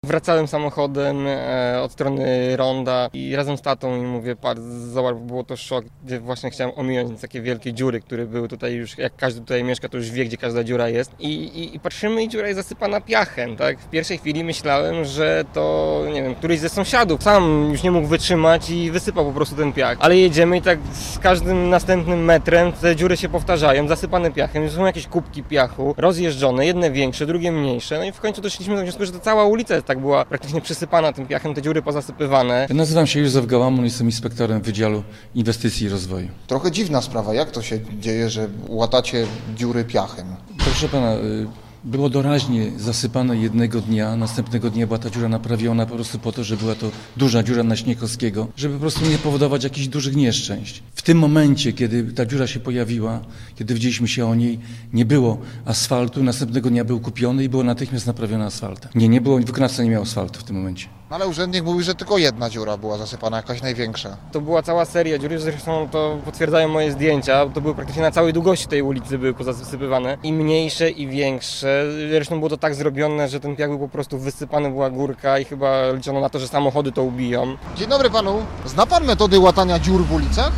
Wracałem samochodem od strony ronda i razem z tatą i mówię, zobacz, było to szok, gdzie właśnie chciałem ominąć takie wielkie dziury, które były tutaj już, jak każdy tutaj mieszka, to już wie, gdzie każda dziura jest. I patrzymy i dziura jest zasypana piachem, tak? W pierwszej chwili myślałem, że to, nie wiem, któryś ze sąsiadów sam już nie mógł wytrzymać i wysypał po prostu ten piach. Ale jedziemy i tak z każdym następnym metrem te dziury się powtarzają, zasypane piachem, są jakieś kubki piachu, rozjeżdżone, jedne większe, drugie mniejsze. No i w końcu doszliśmy do wniosku, że to cała ulica tak była praktycznie przysypana tym piachem, te dziury pozasypywane. Nazywam się Józef Gałamon, jestem inspektorem Wydziału Inwestycji i Rozwoju. Trochę dziwna sprawa, jak to się dzieje, że łatacie dziury piachem? Proszę pana, było doraźnie zasypane jednego dnia, następnego dnia była ta dziura naprawiona po prostu po to, że była to duża dziura na Śniegowskiego, żeby po prostu nie powodować jakichś dużych nieszczęść. W tym momencie, kiedy ta dziura się pojawiła, kiedy widzieliśmy się o niej, nie było asfaltu, następnego dnia był kupiony i było natychmiast naprawione asfaltem. Nie było, wykonawca nie miał asfaltu w tym momencie. No ale urzędnik mówi, że tylko jedna dziura była zasypana, jakaś największa. To była cała seria dziur, zresztą to potwierdzają moje zdjęcia, to były praktycznie na całej długości tej ulicy były pozasypywane. I mniejsze i większe, zresztą było to tak zrobione, że ten piach był po prostu wysypany, była górka i chyba liczono na to, że samochody to ubiją. Dzień dobry panu. Zna pan metody łatania dziur w ulicach?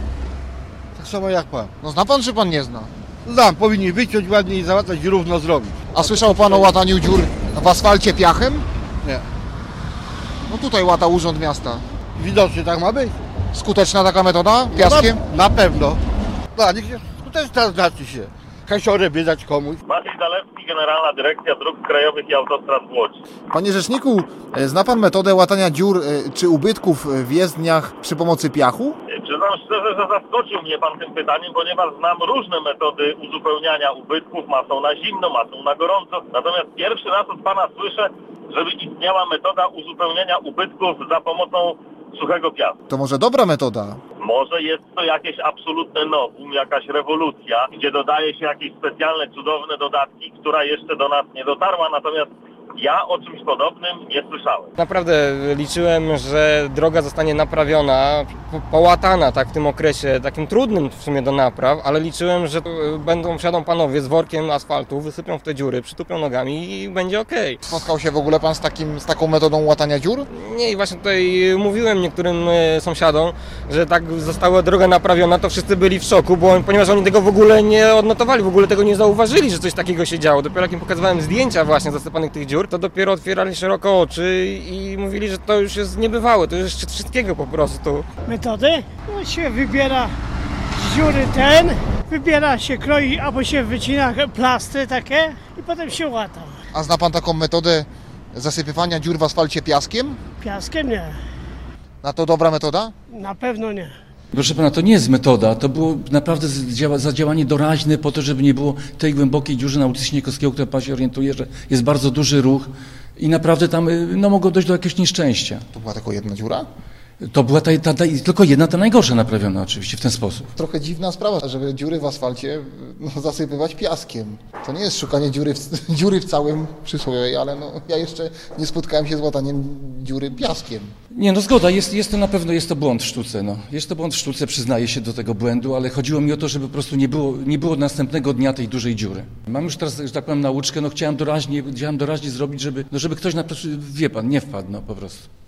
Tak samo jak pan. No zna pan czy pan nie zna? Znam, powinni wyciąć ładnie i załatać równo zrobić. A słyszał pan o łataniu dziur w asfalcie piachem? Nie. No tutaj łata urząd miasta. Widocznie tak ma być. Skuteczna taka metoda? Piaskiem? Na pewno. No, niech się skuteczna znaczy się. Kasiorę wydać komuś. Maciej Zalewski, Generalna Dyrekcja Dróg Krajowych i Autostrad w Łodzi. Panie rzeczniku, zna pan metodę łatania dziur czy ubytków w jezdniach przy pomocy piachu? Przyznam szczerze, że zaskoczył mnie pan tym pytaniem, ponieważ znam różne metody uzupełniania ubytków, masą na zimno, masą na gorąco. Natomiast pierwszy raz od pana słyszę, żeby istniała metoda uzupełniania ubytków za pomocą suchego piasku. To może dobra metoda? Może jest to jakieś absolutne nowum, jakaś rewolucja, gdzie dodaje się jakieś specjalne, cudowne dodatki, która jeszcze do nas nie dotarła, natomiast ja o czymś podobnym nie słyszałem. Naprawdę liczyłem, że droga zostanie naprawiona, połatana tak w tym okresie, takim trudnym w sumie do napraw, ale liczyłem, że wsiadą panowie z workiem asfaltu, wysypią w te dziury, przytupią nogami i będzie okej. Spotkał się w ogóle pan z taką metodą łatania dziur? Nie, i właśnie tutaj mówiłem niektórym sąsiadom, że tak została droga naprawiona, to wszyscy byli w szoku, ponieważ oni tego w ogóle nie odnotowali, w ogóle tego nie zauważyli, że coś takiego się działo. Dopiero jak im pokazywałem zdjęcia właśnie zasypanych tych dziur, to dopiero otwierali szeroko oczy i mówili, że to już jest niebywałe, to już jest szczyt wszystkiego po prostu. Metody? No się wybiera z dziury wybiera się, kroi albo się wycina plastry takie i potem się łata. A zna pan taką metodę zasypywania dziur w asfalcie piaskiem? Piaskiem nie, Na to dobra metoda? na pewno nie. Proszę pana, to nie jest metoda, to było naprawdę zadziałanie doraźne po to, żeby nie było tej głębokiej dziury na ulicy Śniegowskiego, która pan się orientuje, że jest bardzo duży ruch i naprawdę tam mogło dojść do jakiegoś nieszczęścia. To była tylko jedna dziura? To była tylko jedna, ta najgorsza naprawiona oczywiście w ten sposób. Trochę dziwna sprawa, żeby dziury w asfalcie zasypywać piaskiem. To nie jest szukanie dziury w całym przysłowie, ale ja jeszcze nie spotkałem się z łataniem dziury piaskiem. Nie, no zgoda, jest to na pewno, jest to błąd w sztuce, no. Jest to błąd w sztuce, przyznaję się do tego błędu, ale chodziło mi o to, żeby po prostu nie było następnego dnia tej dużej dziury. Mam już teraz, że tak powiem, nauczkę, chciałem doraźnie zrobić, żeby ktoś, wie pan, nie wpadł, po prostu.